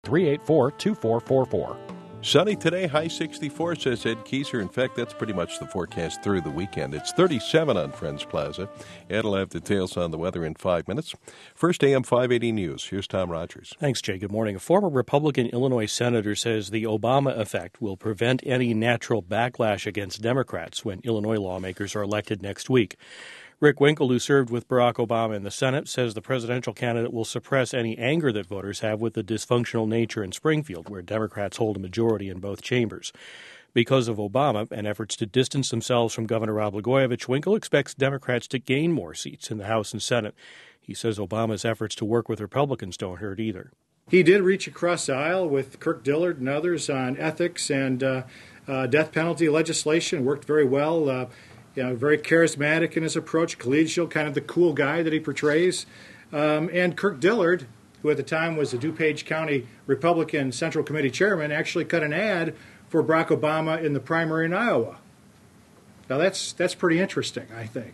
384-2444. Sunny today, high 64, says Ed Kieser. In fact, that's pretty much the forecast through the weekend. It's 37 on Friends Plaza. Ed will have details on the weather in 5 minutes. First, AM 580 News. Here's Tom Rogers. Thanks, Jay. Good morning. A former Republican Illinois senator says the Obama effect will prevent any natural backlash against Democrats when Illinois lawmakers are elected next week. Rick Winkle, who served with Barack Obama in the Senate, says the presidential candidate will suppress any anger that voters have with the dysfunctional nature in Springfield, where Democrats hold a majority in both chambers. Because of Obama and efforts to distance themselves from Governor Rod Blagojevich, Winkle expects Democrats to gain more seats in the House and Senate. He says Obama's efforts to work with Republicans don't hurt either. He did reach across the aisle with Kirk Dillard and others on ethics and death penalty legislation, worked very well. Very charismatic in his approach, collegial, kind of the cool guy that he portrays. And Kirk Dillard, who at the time was the DuPage County Republican Central Committee chairman, actually cut an ad for Barack Obama in the primary in Iowa. Now that's pretty interesting, I think.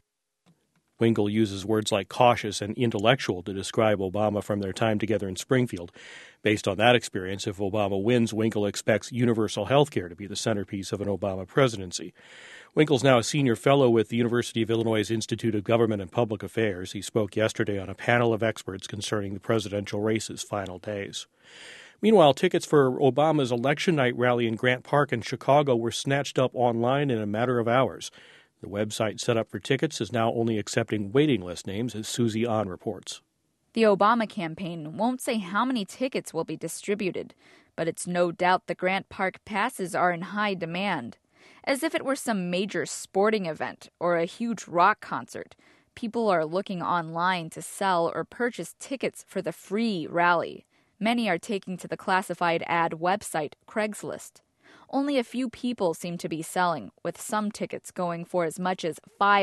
Winkle uses words like cautious and intellectual to describe Obama from their time together in Springfield. Based on that experience, if Obama wins, Winkle expects universal health care to be the centerpiece of an Obama presidency. Winkle's now a senior fellow with the University of Illinois' Institute of Government and Public Affairs. He spoke yesterday on a panel of experts concerning the presidential race's final days. Meanwhile, tickets for Obama's election night rally in Grant Park in Chicago were snatched up online in a matter of hours. The website set up for tickets is now only accepting waiting list names, as Susie Ahn reports. The Obama campaign won't say how many tickets will be distributed, but it's no doubt the Grant Park passes are in high demand. As if it were some major sporting event or a huge rock concert, people are looking online to sell or purchase tickets for the free rally. Many are taking to the classified ad website Craigslist. Only a few people seem to be selling, with some tickets going for as much as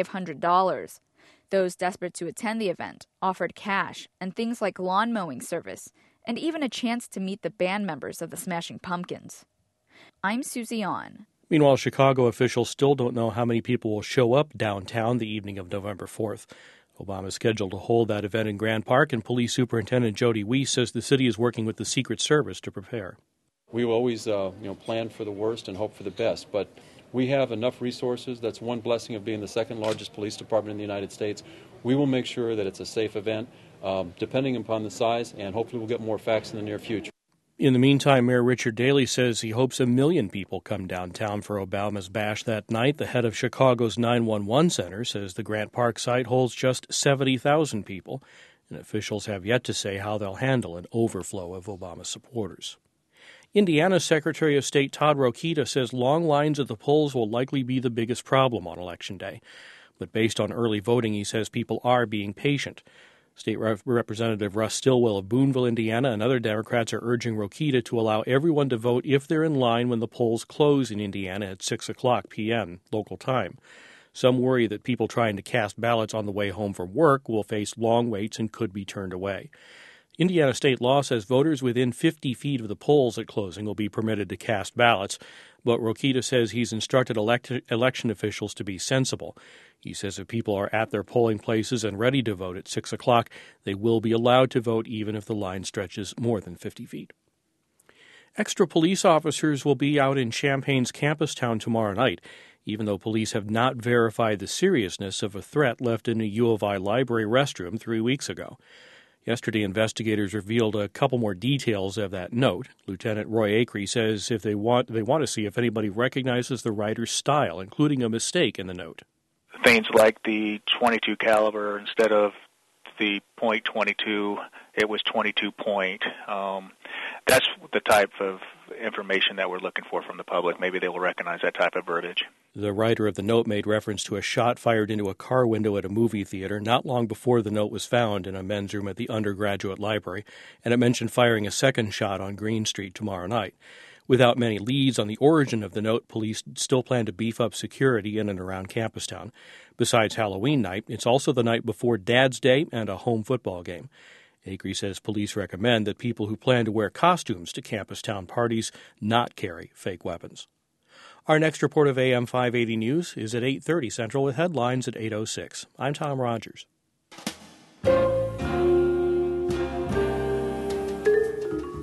$500. Those desperate to attend the event offered cash and things like lawn mowing service, and even a chance to meet the band members of the Smashing Pumpkins. I'm Susie Ahn. Meanwhile, Chicago officials still don't know how many people will show up downtown the evening of November 4th. Obama is scheduled to hold that event in Grant Park, and Police Superintendent Jody Weiss says the city is working with the Secret Service to prepare. We will always plan for the worst and hope for the best, but we have enough resources. That's one blessing of being the second largest police department in the United States. We will make sure that it's a safe event, depending upon the size, and hopefully we'll get more facts in the near future. In the meantime, Mayor Richard Daley says he hopes 1 million people come downtown for Obama's bash that night. The head of Chicago's 911 center says the Grant Park site holds just 70,000 people, and officials have yet to say how they'll handle an overflow of Obama supporters. Indiana Secretary of State Todd Rokita says long lines at the polls will likely be the biggest problem on Election Day. But based on early voting, he says people are being patient. State Representative Russ Stillwell of Boonville, Indiana, and other Democrats are urging Rokita to allow everyone to vote if they're in line when the polls close in Indiana at 6 o'clock p.m. local time. Some worry that people trying to cast ballots on the way home from work will face long waits and could be turned away. Indiana state law says voters within 50 feet of the polls at closing will be permitted to cast ballots, but Rokita says he's instructed election officials to be sensible. He says if people are at their polling places and ready to vote at 6 o'clock, they will be allowed to vote even if the line stretches more than 50 feet. Extra police officers will be out in Champaign's Campustown tomorrow night, even though police have not verified the seriousness of a threat left in a U of I library restroom 3 weeks ago. Yesterday, investigators revealed a couple more details of that note. Lieutenant Roy Acree says if they want to see if anybody recognizes the writer's style, including a mistake in the note. Things like the .22 caliber instead of the .22, it was 22 point. That's the type of information that we're looking for from the public. Maybe they will recognize that type of verbiage. The writer of the note made reference to a shot fired into a car window at a movie theater not long before the note was found in a men's room at the undergraduate library, and it mentioned firing a second shot on Green Street tomorrow night. Without many leads on the origin of the note, police still plan to beef up security in and around Campustown. Besides Halloween night, it's also the night before Dad's Day and a home football game. Acree says police recommend that people who plan to wear costumes to Campustown parties not carry fake weapons. Our next report of AM 580 News is at 8:30 Central with headlines at 8:06. I'm Tom Rogers.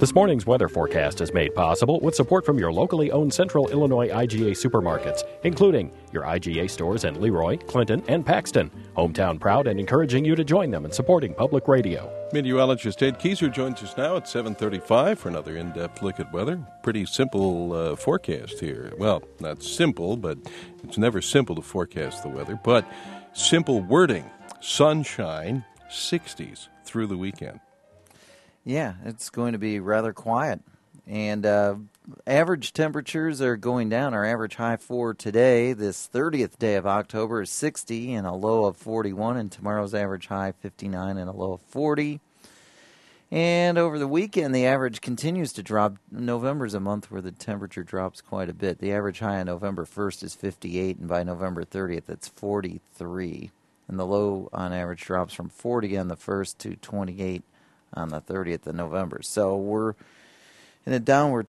This morning's weather forecast is made possible with support from your locally owned Central Illinois IGA supermarkets, including your IGA stores in Leroy, Clinton, and Paxton. Hometown proud and encouraging you to join them in supporting public radio. Meteorologist Ed Kieser joins us now at 7:35 for another in-depth look at weather. Pretty simple forecast here. Well, not simple, but it's never simple to forecast the weather. But simple wording, sunshine, 60s through the weekend. Yeah, it's going to be rather quiet. And average temperatures are going down. Our average high for today, this 30th day of October, is 60 and a low of 41. And tomorrow's average high, 59 and a low of 40. And over the weekend, the average continues to drop. November's a month where the temperature drops quite a bit. The average high on November 1st is 58, and by November 30th, it's 43. And the low on average drops from 40 on the 1st to 28 on the 30th of November. So we're in a downward